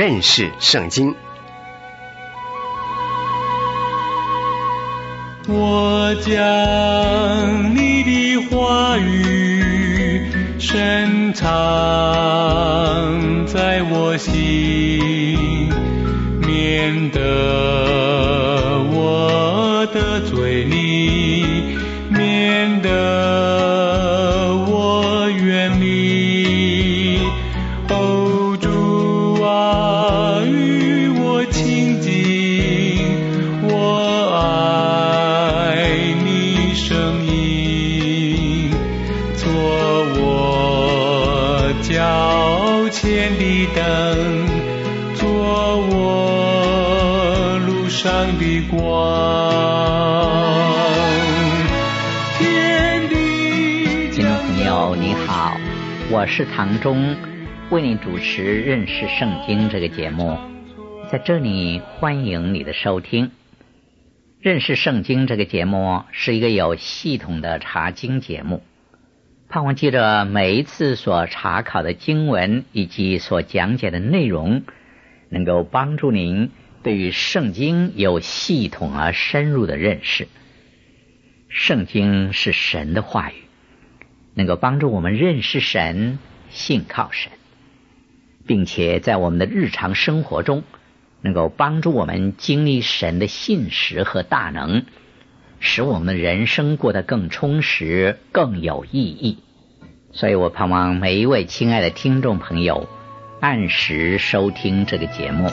认识圣经。 我将你的话语深藏在我心，免得我得罪你，免得我远离。哦，主啊，与我亲近，我爱你声音，做我脚前的灯，做我路上的光。 听众朋友你好，我是唐忠，为你主持认识圣经这个节目，在这里欢迎你的收听。认识圣经这个节目是一个有系统的查经节目，盼望借着每一次所查考的经文以及所讲解的内容，能够帮助您对于圣经有系统而深入的认识。圣经是神的话语，能够帮助我们认识神，信靠神，并且在我们的日常生活中能够帮助我们经历神的信实和大能，使我们的人生过得更充实，更有意义。所以我盼望每一位亲爱的听众朋友按时收听这个节目。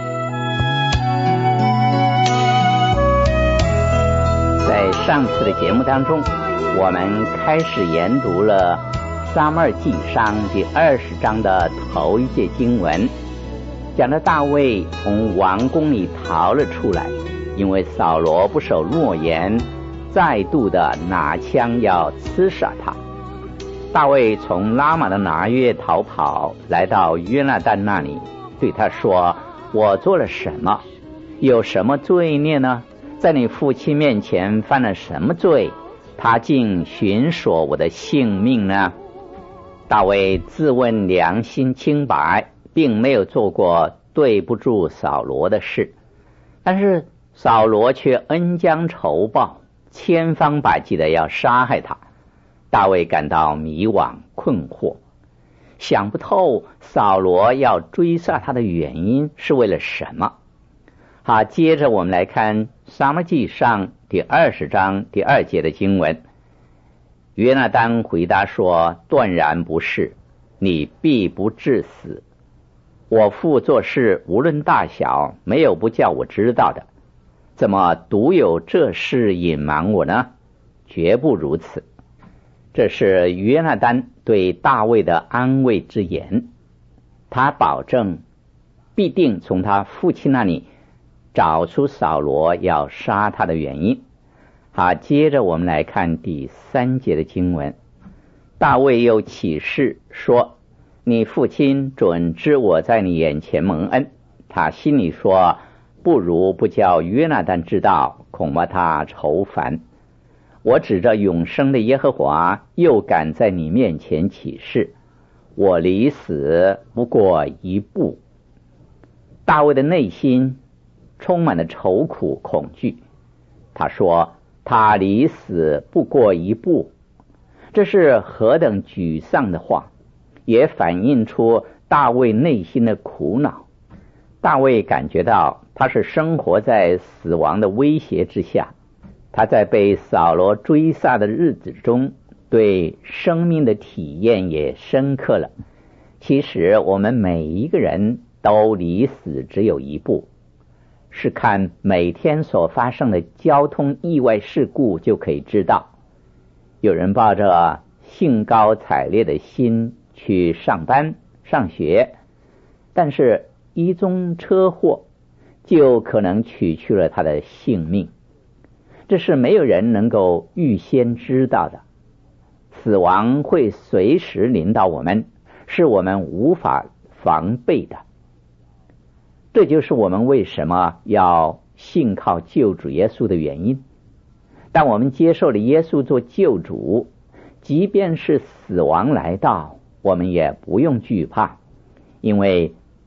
在上次的节目当中，我们开始研读了撒母耳记上第20章的头一节经文，讲到大卫从王宫里逃了出来，因为扫罗不守诺言，再度的拿枪要刺杀他。大卫从拉玛的拿约逃跑，来到约拿单那里，对他说：我做了什么？有什么罪孽呢？在你父亲面前犯了什么罪？他竟寻索我的性命呢？大卫自问良心清白，并没有做过对不住扫罗的事，但是扫罗却恩将仇报，千方百计的要杀害他。大卫感到迷惘困惑，想不透扫罗要追杀他的原因是为了什么。好，接着我们来看撒母耳记上第20章第2节的经文。约拿单回答说：断然不是，你必不致死。我父做事无论大小，没有不叫我知道的，怎么独有这事隐瞒我呢？绝不如此。这是约拿单对大卫的安慰之言，他保证必定从他父亲那里找出扫罗要杀他的原因。好，接着我们来看第3节的经文。大卫又起誓说：你父亲准知我在你眼前蒙恩。他心里说：不如不叫约拿单知道，恐怕他愁烦。我指着永生的耶和华，又敢在你面前起誓，我离死不过一步。大卫的内心充满了愁苦恐惧，他说他离死不过一步，这是何等沮丧的话，也反映出大卫内心的苦恼。大卫感觉到他是生活在死亡的威胁之下，他在被扫罗追杀的日子中，对生命的体验也深刻了。其实我们每一个人都离死只有一步，是看每天所发生的交通意外事故就可以知道。有人抱着兴高采烈的心去上班上学，但是一宗车祸就可能取去了他的性命，这是没有人能够预先知道的。死亡会随时临到我们，是我们无法防备的。这就是我们为什么要信靠救主耶稣的原因。当我们接受了耶稣做救主，即便是死亡来到，我们也不用惧怕，因为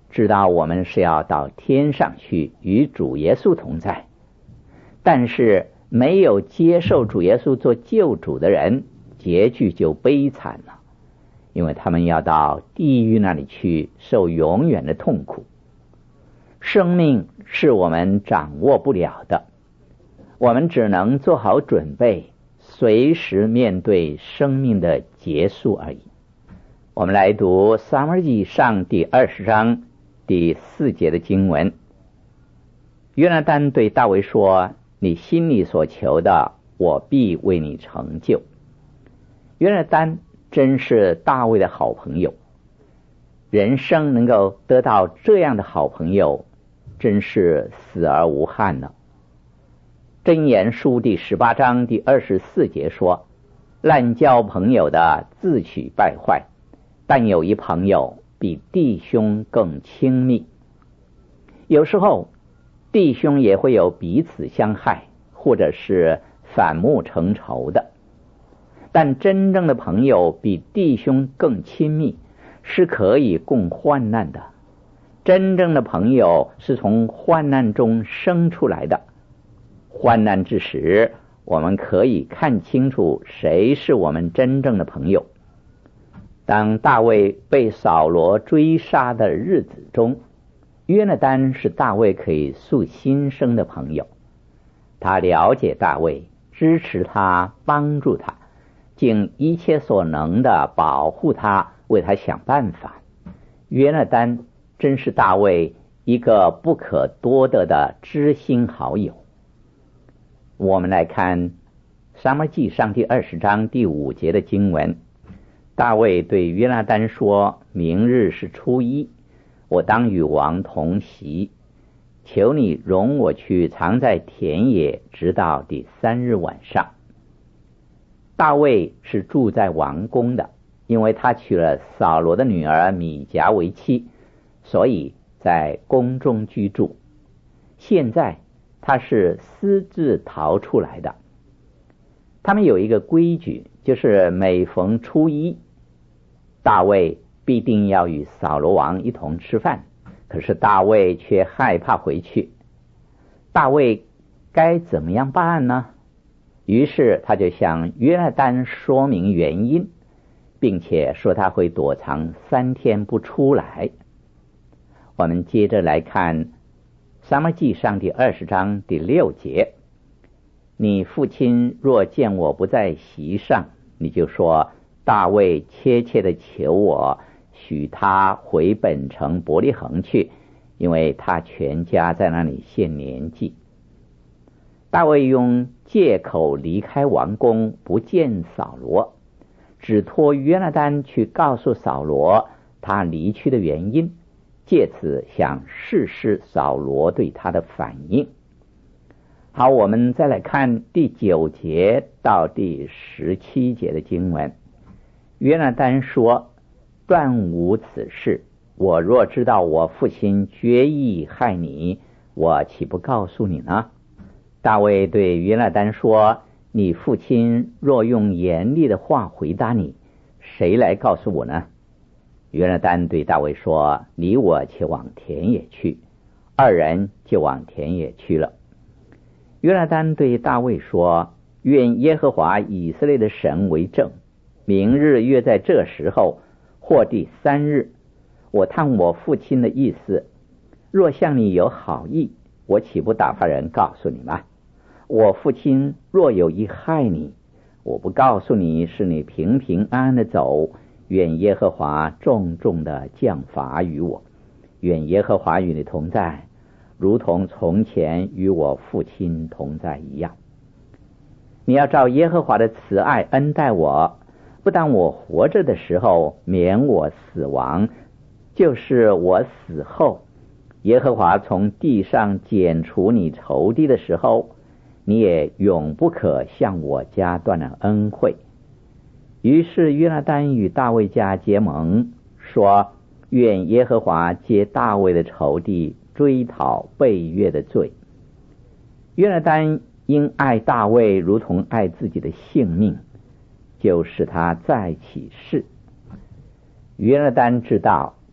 知道我们是要到天上去与主耶稣同在，但是没有接受主耶稣做救主的人，结局就悲惨了，因为他们要到地狱那里去受永远的痛苦。生命是我们掌握不了的，我们只能做好准备，随时面对生命的结束而已。我们来读撒母耳记上第20章第4节的经文。约拿单对大卫说，你心里所求的，我必为你成就。约拿单真是大卫的好朋友，人生能够得到这样的好朋友，真是死而无憾了。箴言书第18章第24节说，滥交朋友的自取败坏，但有一朋友比弟兄更亲密。有时候弟兄也会有彼此相害，或者是反目成仇的，但真正的朋友比弟兄更亲密，是可以共患难的。真正的朋友是从患难中生出来的。患难之时，我们可以看清楚谁是我们真正的朋友。当大卫被扫罗追杀的日子中，约拿单是大卫可以诉心声的朋友。他了解大卫，支持他，帮助他，尽一切所能的保护他，为他想办法。约拿单真是大卫一个不可多得的知心好友。我们来看撒母耳记上第20章第5节的经文。大卫对约拿单说，明日是初一，我当与王同席，求你容我去藏在田野，直到第3日晚上。大卫是住在王宫的，因为他娶了扫罗的女儿米甲为妻，所以在宫中居住。现在他是私自逃出来的。他们有一个规矩，就是每逢初一，大卫必定要与扫罗王一同吃饭，可是大卫却害怕回去。大卫该怎么样办呢？于是他就向约拿单说明原因，并且说他会躲藏3天不出来。我们接着来看撒母耳记上第20章第6节。你父亲若见我不在席上，你就说，大卫切切地求我，许他回本城伯利恒去，因为他全家在那里献年祭。大卫用借口离开王宫，不见扫罗，只托约拿单去告诉扫罗他离去的原因，借此想试试扫罗对他的反应。好，我们再来看第9节到第17节的经文。约拿单说，断无此事，我若知道我父亲决意害你，我岂不告诉你呢？大卫对约拿单说，你父亲若用严厉的话回答你，谁来告诉我呢？约拿单对大卫说，你我且往田野去。2人就往田野去了。约拿单对大卫说，愿耶和华以色列的神为证，明日约在这时候，或第3日，我探我父亲的意思，若向你有好意，我岂不打发人告诉你吗？我父亲若有意害你，我不告诉你，是你平平安安的走，愿耶和华重重的降罚于我，愿耶和华与你同在，如同从前与我父亲同在一样。你要照耶和华的慈爱恩待我，不但我活着的时候免我死亡，就是我死后，耶和华从地上剪除你仇敌的时候，你也永不可向我家断了恩惠。于是约拿单与大卫家结盟，说，愿耶和华接大卫的仇敌追讨背约的罪。约拿单因爱大卫如同爱自己的性命，就使他再起誓。约拿单知道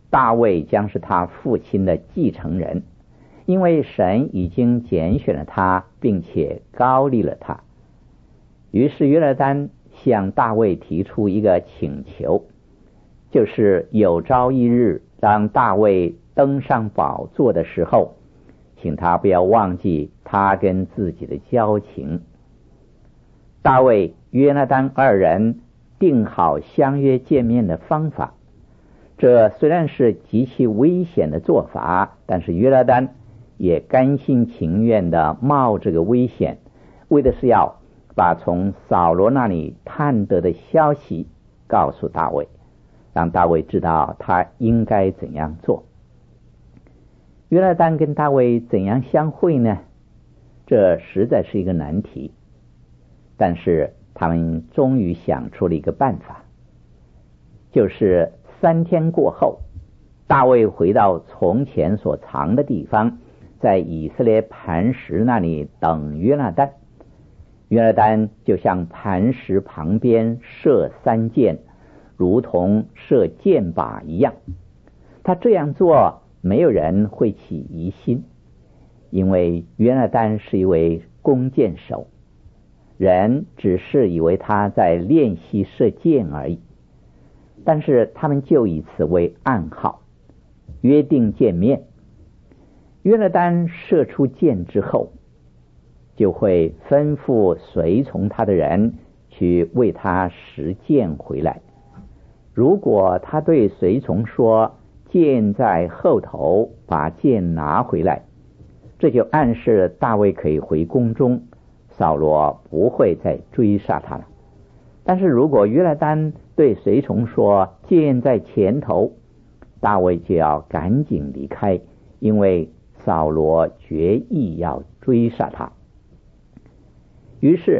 大卫将是他父亲的继承人，因为神已经拣选了他，并且膏立了他。于是约拿单向大卫提出一个请求，就是有朝一日当大卫登上宝座的时候，请他不要忘记他跟自己的交情。大卫、约拿单二人定好相约见面的方法，这虽然是极其危险的做法，但是约拿单也甘心情愿地冒这个危险，为的是要把从扫罗那里探得的消息告诉大卫，让大卫知道他应该怎样做。约拿单跟大卫怎样相会呢？这实在是一个难题，但是他们终于想出了一个办法，就是3天过后，大卫回到从前所藏的地方，在以色列磐石那里等约拿单。约拿单就向磐石旁边射3箭，如同射箭靶一样。他这样做，没有人会起疑心，因为约拿单是一位弓箭手，人只是以为他在练习射箭而已。但是他们就以此为暗号，约定见面。约拿单射出箭之后，就会吩咐随从他的人去为他拾箭回来。如果他对随从说箭在后头，把箭拿回来，这就暗示大卫可以回宫中，扫罗不会再追杀他了。但是如果约拿单对随从说箭在前头，大卫就要赶紧离开，因为扫罗决意要追杀他。于是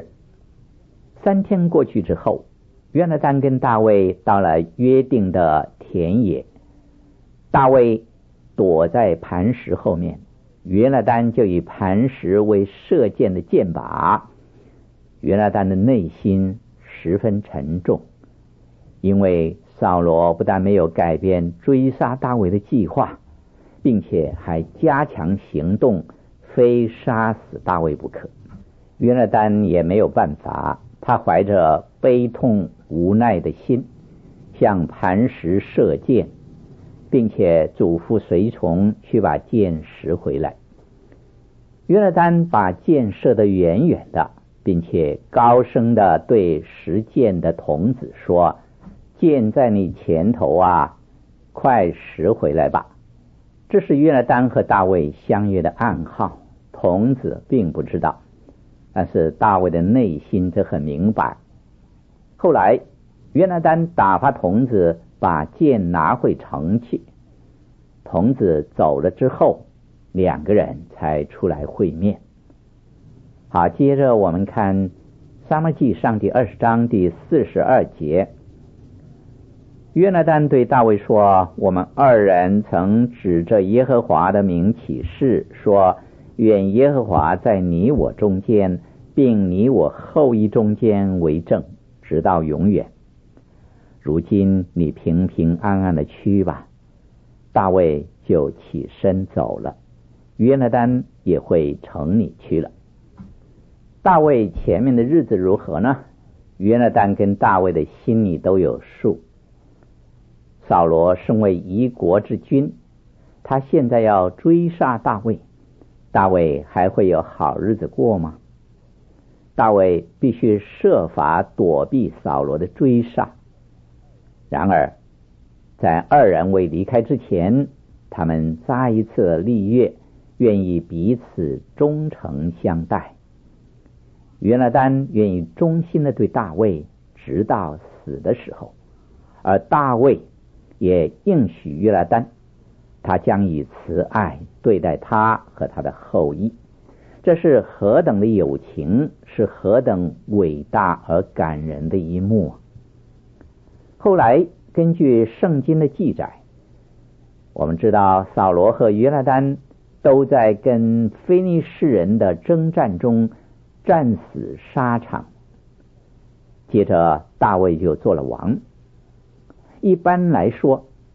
3天过去之后，约拿单跟大卫到了约定的田野，大卫躲在磐石后面，约拿单就以磐石为射箭的箭靶。约拿单的内心十分沉重，因为扫罗不但没有改变追杀大卫的计划，并且还加强行动，非杀死大卫不可。约拿单也没有办法，他怀着悲痛无奈的心向磐石射箭，并且嘱咐随从去把箭拾回来。约拿单把箭射得远远的，并且高声地对拾箭的童子说：箭在你前头啊，快拾回来吧。这是约拿单和大卫相约的暗号，童子并不知道，但是大卫的内心则很明白。后来约拿单打发童子把箭拿回城去，童子走了之后，2个人才出来会面。好，接着我们看撒母耳记上第20章第42节。约拿单对大卫说：我们2人曾指着耶和华的名起誓，说愿耶和华在你我中间，并你我后裔中间为证，直到永远。如今你平平安安的去吧。大卫就起身走了，约拿单也会承你去了。大卫前面的日子如何呢？约拿单跟大卫的心里都有数。扫罗身为一国之君，他现在要追杀大卫，大卫还会有好日子过吗？大卫必须设法躲避扫罗的追杀。然而在2人未离开之前，他们再一次立约，愿意彼此忠诚相待。约拿单愿意忠心地对大卫直到死的时候，而大卫也应许约拿单，他将以慈爱对待他和他的后裔。这是何等的友情，是何等伟大而感人的一幕。后来根据圣经的记载，我们知道扫罗和约拿单都在跟非利士人的征战中战死沙场。接着大卫就做了王。一般来说，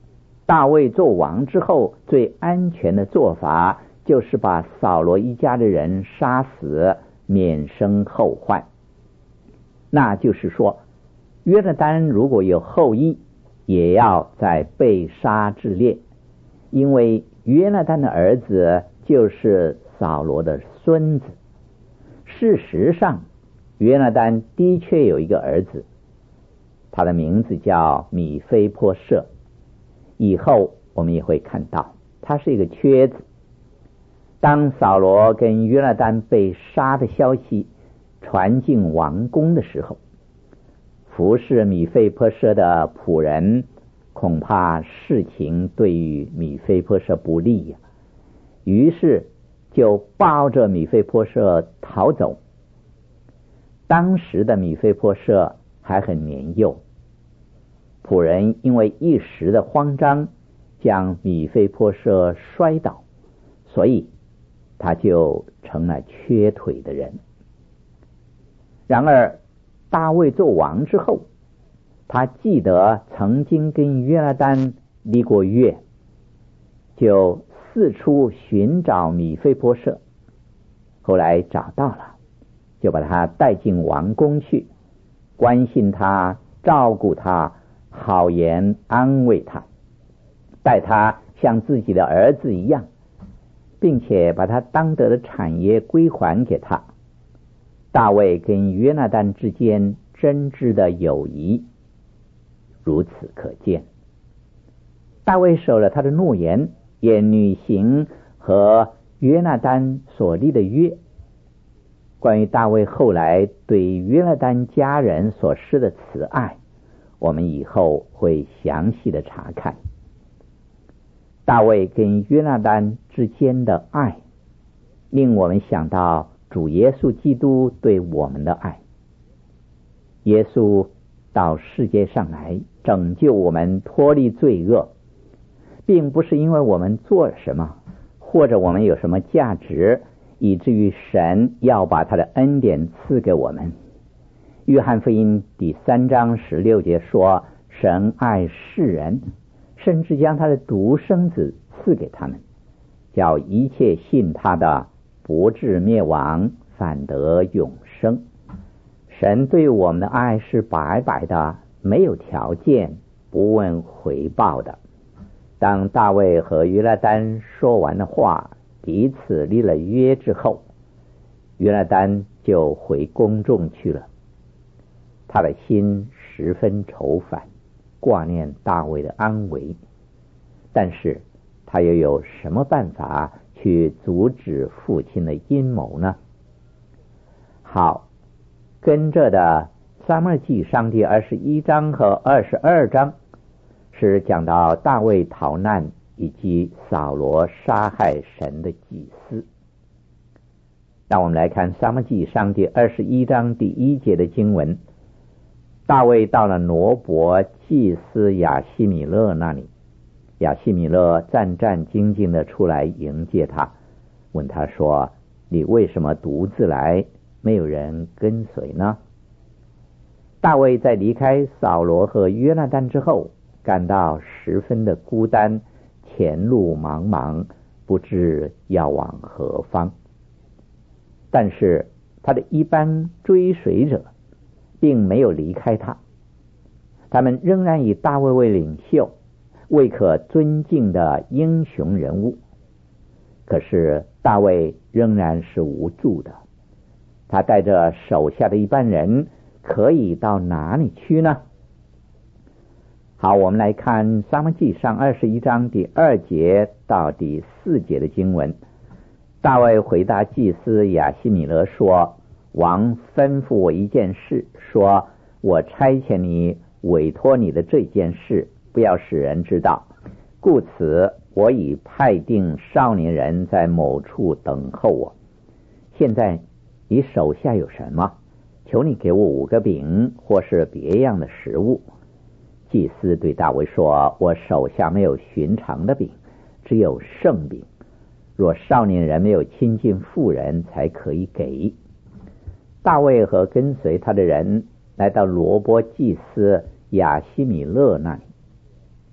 大卫做王之后最安全的做法就是把扫罗一家的人杀死，免生后患。那就是说，约拿单如果有后裔，也要在被杀之列，因为约拿单的儿子就是扫罗的孙子。事实上，约拿单的确有一个儿子，他的名字叫米非波设。以后我们也会看到，他是一个瘸子。当扫罗跟约拿单被杀的消息传进王宫的时候，服侍米非波设的仆人恐怕事情对于米非波设不利呀，于是就抱着米非波设逃走。当时的米非波设还很年幼，仆人因为一时的慌张，将米非波设摔倒，所以他就成了瘸腿的人。然而大卫做王之后，他记得曾经跟约拿单立过约，就四处寻找米非波设，后来找到了，就把他带进王宫去，关心他，照顾他，好言安慰他，待他像自己的儿子一样，并且把他当得的产业归还给他。大卫跟约拿单之间真挚的友谊如此可见。大卫守了他的诺言，也履行和约拿单所立的约。关于大卫后来对约拿单家人所施的慈爱，我们以后会详细的查看。大卫跟约拿单之间的爱，令我们想到主耶稣基督对我们的爱。耶稣到世界上来拯救我们脱离罪恶，并不是因为我们做了什么，或者我们有什么价值，以至于神要把他的恩典赐给我们。约翰福音第3章16节说，神爱世人，甚至将他的独生子赐给他们，叫一切信他的不至灭亡，反得永生。神对我们的爱是白白的，没有条件，不问回报的。当大卫和约拿单说完的话，彼此立了约之后，约拿单就回宫中去了。他的心十分愁烦，挂念大卫的安危，但是他又有什么办法去阻止父亲的阴谋呢？好，跟着的撒母耳记上第21章和22章是讲到大卫逃难以及扫罗杀害神的祭司。让我们来看撒母耳记上第21章第1节的经文。大卫到了挪伯祭司亚希米勒那里，亚希米勒战战兢兢地出来迎接他，问他说，你为什么独自来，没有人跟随呢？大卫在离开扫罗和约拿单之后，感到十分的孤单，前路茫茫，不知要往何方。但是他的一般追随者并没有离开他，他们仍然以大卫为领袖，为可尊敬的英雄人物。可是大卫仍然是无助的，他带着手下的一般人可以到哪里去呢？好，我们来看撒母耳记上21章第2节到第4节的经文。大卫回答祭司亚希米勒说，王吩咐我一件事，说我差遣你委托你的这件事，不要使人知道，故此我已派定少年人在某处等候我。现在你手下有什么？求你给我5个饼，或是别样的食物。祭司对大卫说，我手下没有寻常的饼，只有圣饼，若少年人没有亲近妇人，才可以给。大卫和跟随他的人来到罗波祭司亚希米勒那里，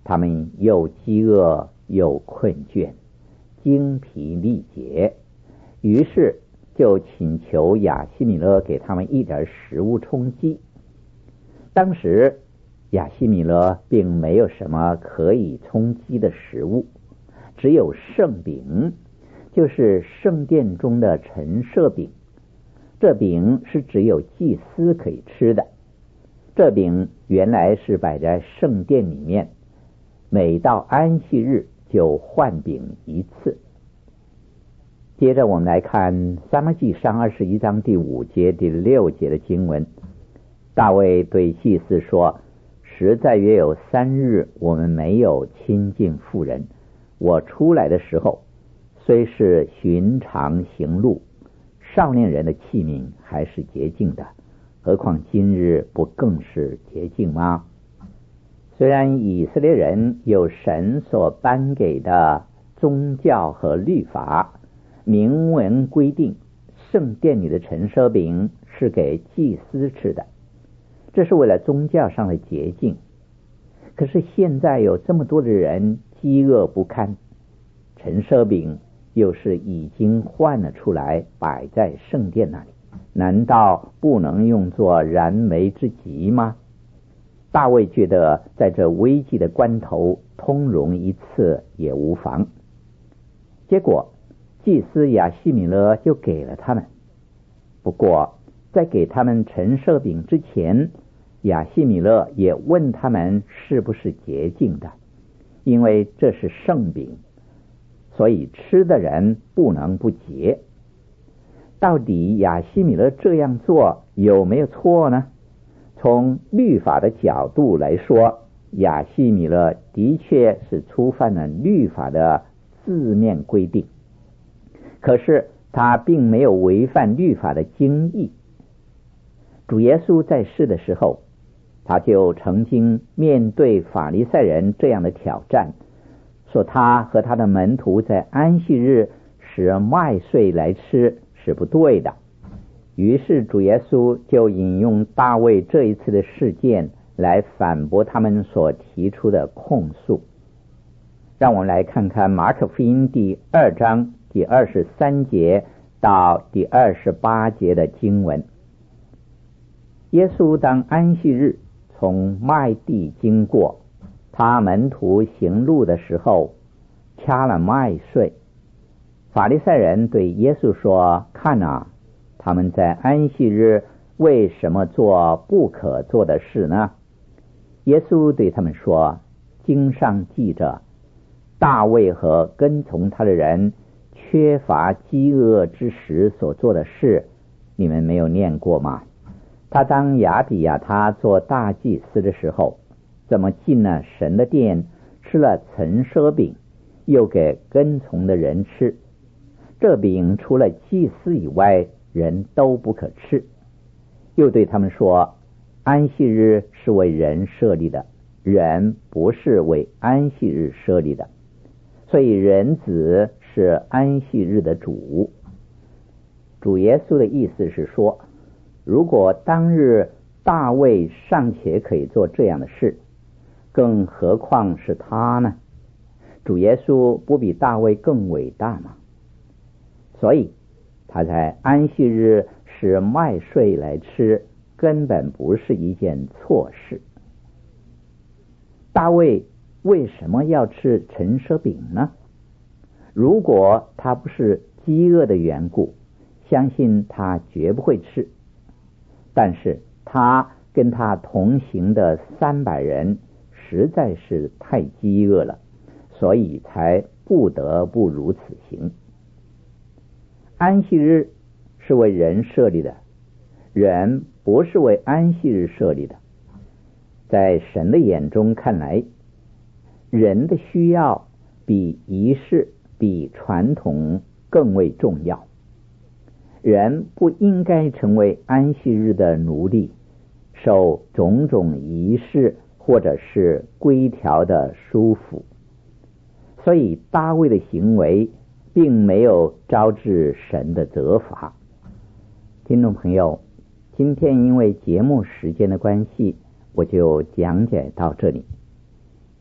他们又饥饿又困倦，精疲力竭，于是就请求亚希米勒给他们一点食物充饥。当时亚希米勒并没有什么可以充饥的食物，只有圣饼，就是圣殿中的陈设饼。这饼是只有祭司可以吃的。这饼原来是摆在圣殿里面，每到安息日就换饼一次。接着我们来看撒母耳记上21章第5节第6节的经文。大卫对祭司说，实在约有3日我们没有亲近妇人，我出来的时候虽是寻常行路，少年人的器皿还是洁净的，何况今日不更是洁净吗？虽然以色列人有神所颁给的宗教和律法，明文规定圣殿里的陈设饼是给祭司吃的，这是为了宗教上的洁净。可是现在有这么多的人饥饿不堪，陈设饼又是已经换了出来摆在圣殿那里，难道不能用作燃眉之急吗？大卫觉得在这危急的关头通融一次也无妨。结果祭司亚希米勒就给了他们。不过在给他们陈设饼之前，亚希米勒也问他们是不是洁净的，因为这是圣饼，所以吃的人不能不洁。到底亚希米勒这样做有没有错呢？从律法的角度来说，亚希米勒的确是触犯了律法的字面规定，可是他并没有违反律法的精义。主耶稣在世的时候，他就曾经面对法利赛人这样的挑战，说他和他的门徒在安息日使麦穗来吃是不对的。于是主耶稣就引用大卫这一次的事件来反驳他们所提出的控诉。让我们来看看马可福音第2章第23节到第28节的经文。耶稣当安息日从麦地经过，他门徒行路的时候掐了麦穗。法利赛人对耶稣说，看啊，他们在安息日为什么做不可做的事呢？耶稣对他们说，经上记着，大卫和跟从他的人缺乏饥饿之时所做的事，你们没有念过吗？他当亚比亚他做大祭司的时候，怎么进了神的殿，吃了陈设饼，又给跟从的人吃。这饼除了祭司以外，人都不可吃。又对他们说，安息日是为人设立的，人不是为安息日设立的，所以人子是安息日的主。主耶稣的意思是说，如果当日大卫尚且可以做这样的事，更何况是他呢？主耶稣不比大卫更伟大吗？所以他在安息日使麦穗来吃，根本不是一件错事。大卫为什么要吃陈设饼呢？如果他不是饥饿的缘故，相信他绝不会吃。但是他跟他同行的300人实在是太饥饿了，所以才不得不如此行。安息日是为人设立的，人不是为安息日设立的。在神的眼中看来，人的需要比仪式、比传统更为重要。人不应该成为安息日的奴隶，受种种仪式或者是规条的束缚。所以大卫的行为并没有招致神的责罚。听众朋友，今天因为节目时间的关系，我就讲解到这里。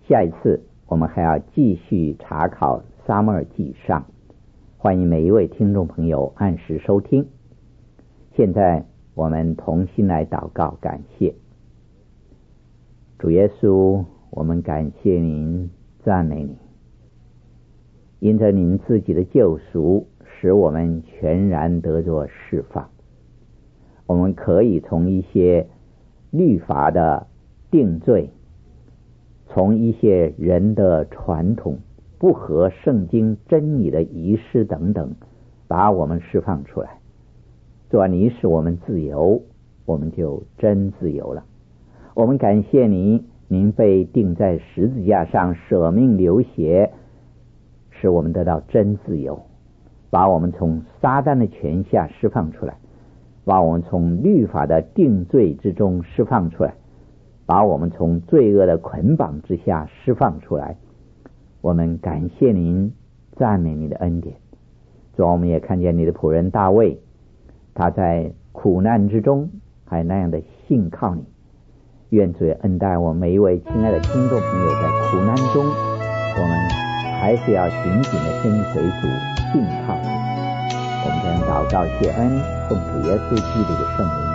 下一次我们还要继续查考撒母耳记上，欢迎每一位听众朋友按时收听。现在我们同心来祷告感谢。主耶稣，我们感谢您，赞美你，因着您自己的救赎，使我们全然得着释放。我们可以从一些律法的定罪，从一些人的传统不合圣经真理的仪式等等，把我们释放出来。主啊，你使我们自由，我们就真自由了。我们感谢你，您被钉在十字架上，舍命流血，使我们得到真自由，把我们从撒旦的权下释放出来，把我们从律法的定罪之中释放出来，把我们从罪恶的捆绑之下释放出来。我们感谢您，赞美你的恩典。主啊，我们也看见你的仆人大卫，他在苦难之中还那样的信靠你。愿主恩待我们每一位亲爱的听众朋友，在苦难中我们还是要紧紧的跟随主，信靠主。我们将祷告谢恩，奉主耶稣基督的圣名。